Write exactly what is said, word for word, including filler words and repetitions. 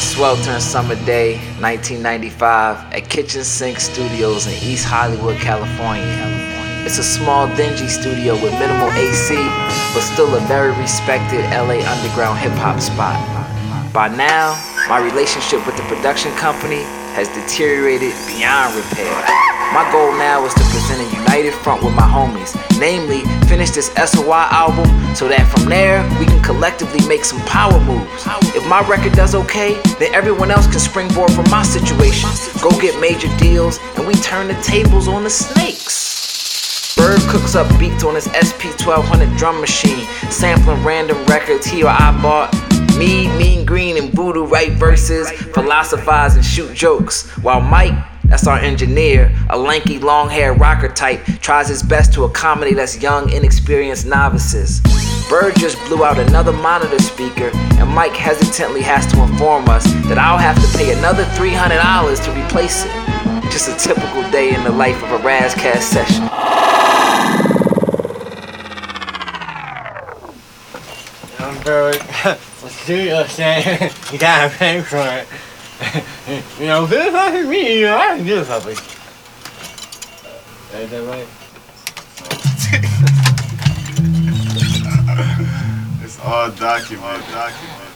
sweltering summer day, nineteen ninety-five, at Kitchen Sink Studios in East Hollywood, California. It's a small, dingy studio with minimal A C, but still a very respected L A underground hip-hop spot. By now, my relationship with the production company has deteriorated beyond repair. My goal now is to present a united front with my homies, namely, finish this S O Y album so that from there, we can collectively make some power moves. If my record does okay, then everyone else can springboard from my situation, go get major deals, and we turn the tables on the snakes. Bird cooks up beats on his S P twelve hundred drum machine, sampling random records he or I bought. Me, Mean Green, and Voodoo write verses, philosophize and shoot jokes, while Mike, that's our engineer, a lanky, long-haired rocker type, tries his best to accommodate us young, inexperienced novices. Bird just blew out another monitor speaker, and Mike hesitantly has to inform us that I'll have to pay another three hundred dollars to replace it. Just a typical day in the life of a Razzcast session. I'm very, let's do your thing. You gotta pay for it. You know, this is not me, you know, I can do something. Is that right? It's all documented, documented.